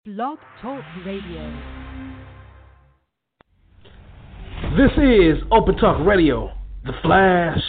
Blog Talk Radio. This is Open Talk Radio, The Flash.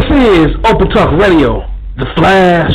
This is Open Talk Radio, The Flash.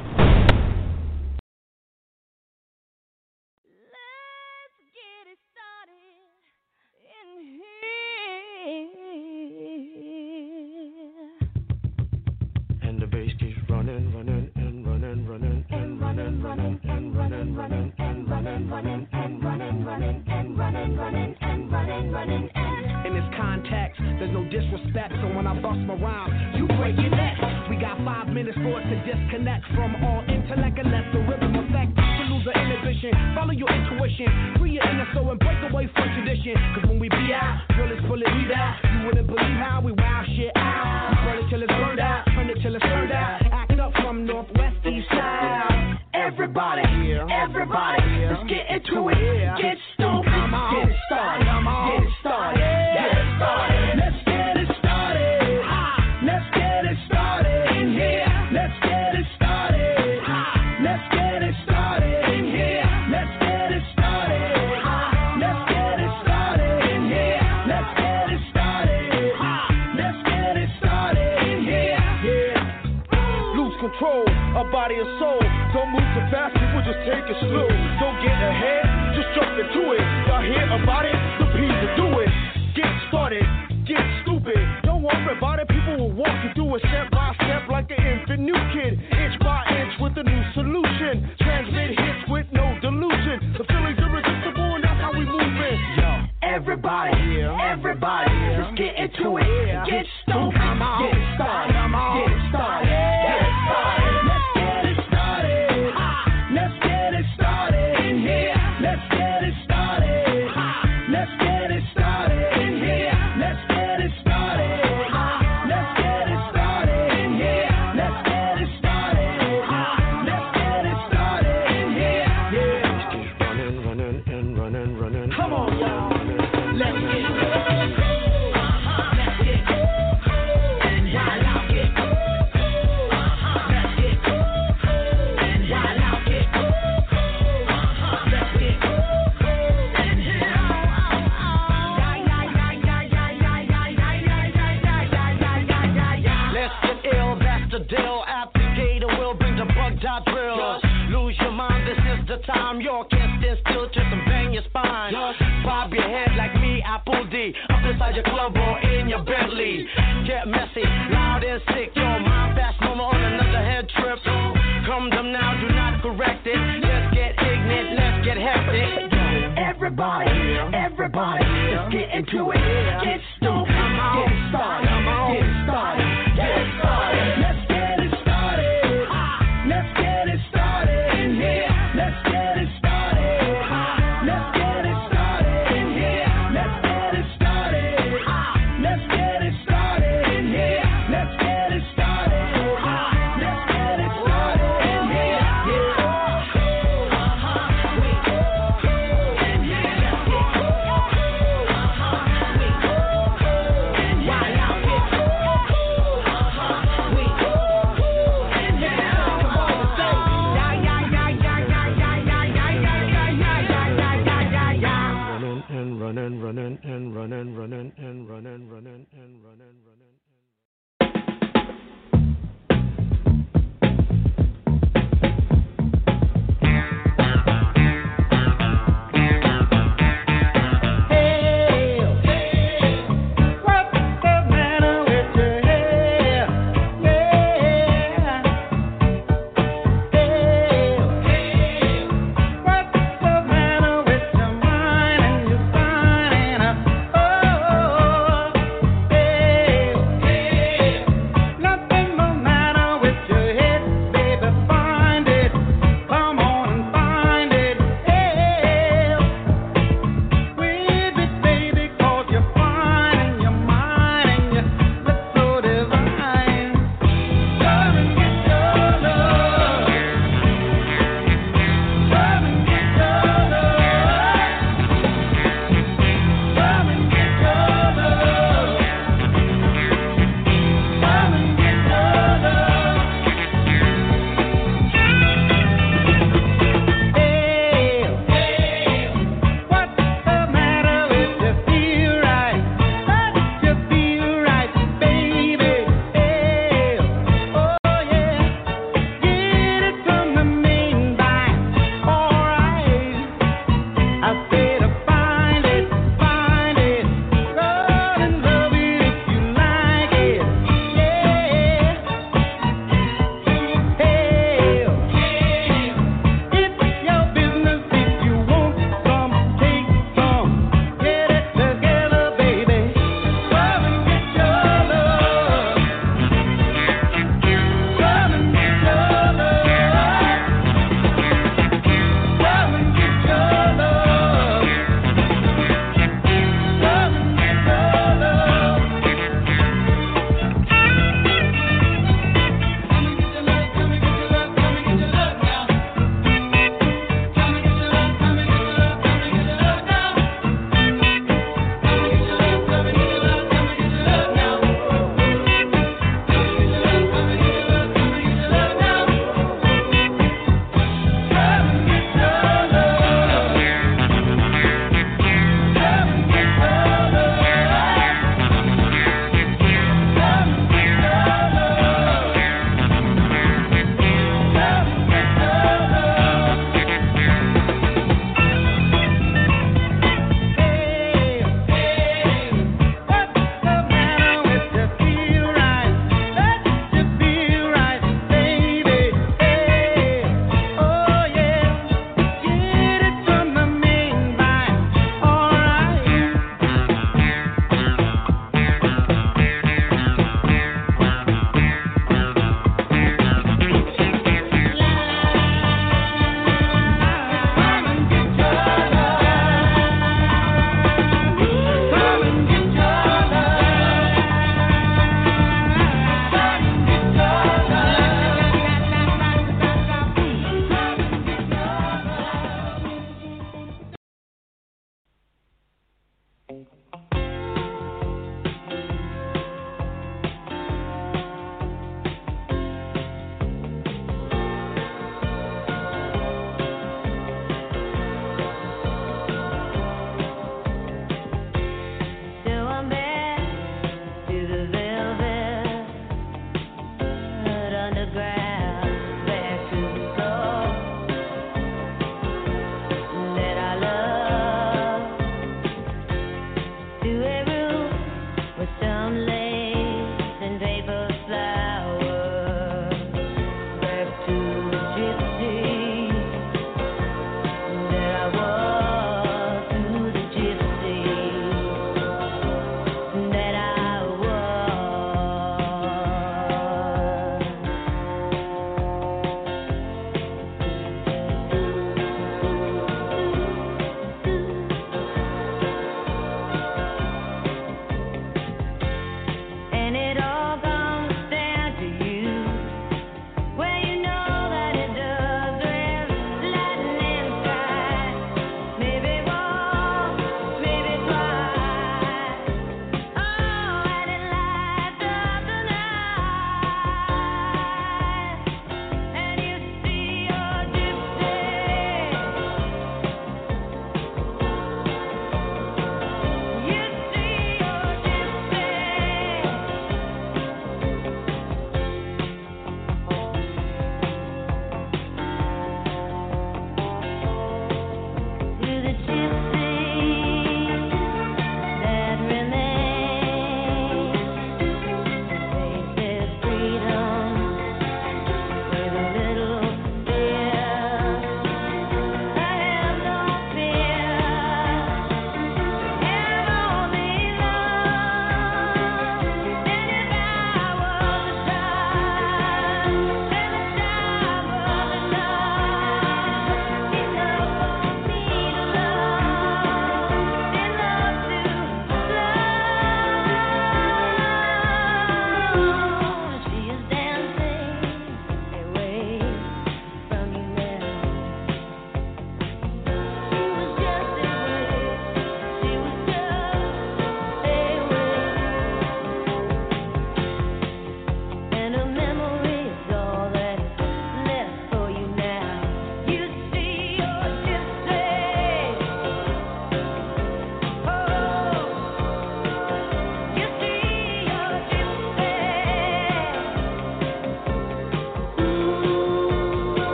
In this context, there's no disrespect, so when I bust my rhyme, you break your neck. We got 5 minutes for it to disconnect from all intellect and let the rhythm affect to lose the inhibition. Follow your intuition, free your inner soul and break away from tradition. Cause when we be out, bullets bullet we out. You wouldn't believe how we wow shit out. We burn it till it's burned out, turn it till it's turned out. Act up from northwest, east side. Everybody, everybody, let's get into it. Get stoked, get it started, get it started, get it started. Let's get it started. Let's get it started in here. Let's get it started. Let's get it started in here. Let's get it started. Let's get it started in here. Let's get it started. Let's get it started in here. Yeah. Lose control of body and soul. Don't move too fast, people just take it slow. Don't get ahead, just jump into it. Y'all hear about it? The P's to do it. Get started, get stupid. Don't worry about it, people will walk you through it step by step like an infant new kid. Inch by inch with a new solution. Transmit hits with no delusion. The feeling's irresistible and that's how we move it. Yo, everybody, everybody, let's get into it. Get stoked, get it started, get it started, get it started. Time you can't stand still, twist and bang your spine. Bob your head like me, Apple D. Up inside your club or in your Bentley. Get messy, loud and sick. Your mind fast moment on another head trip. Come them now, do not correct it. Let's get ignorant, let's get hectic. Everybody, everybody, let's get into it. Get stoked, get it started, get it started, get it started.